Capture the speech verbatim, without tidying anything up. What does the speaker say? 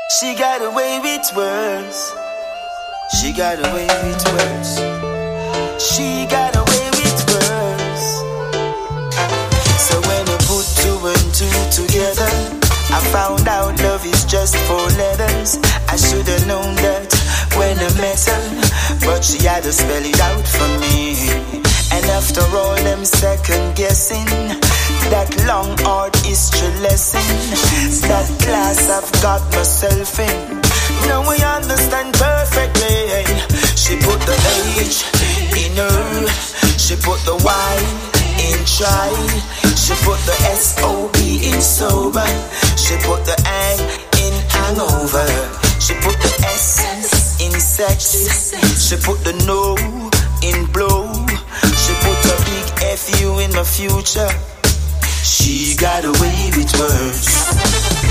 She got away with words. She got away with words. She got away with words. So when I put two and two together, I found out love is just four letters. I should have known that when I met her, but she had to spell it out for me. And after all them second guessing, that long art history lesson, that class I've got myself in, now we understand perfectly. She put the H in her, she put the Y in try, she put the S O B in sober, she put the A in hangover, she put the S in sex, she put the no in blow, she put a big F U in my future. She got away with words.